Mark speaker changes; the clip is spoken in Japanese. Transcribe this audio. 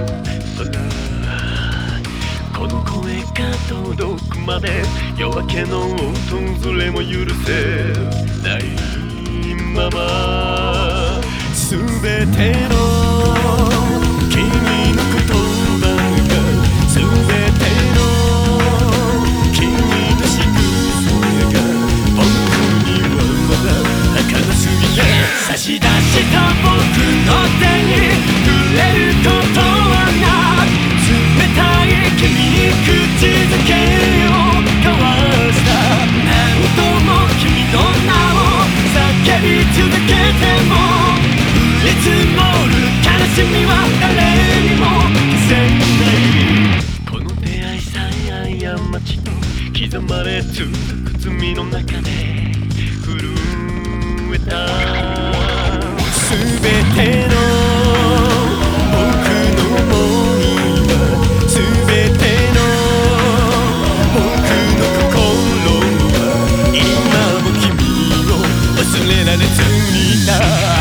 Speaker 1: この声が届くまで夜明けの訪れも許せないまま全ての君の言葉が全ての君の仕草が僕にはまだ儚すぎて差し出した僕の手に触れることはなく冷たい君に口づけを交わした何度も君の名を叫び続けても降り積もる悲しみは誰にも消せないこの出会いさえ過ちと刻まれ続く罪の中で震えた全ての僕の想いは全ての僕の心は今も君を忘れられずにいた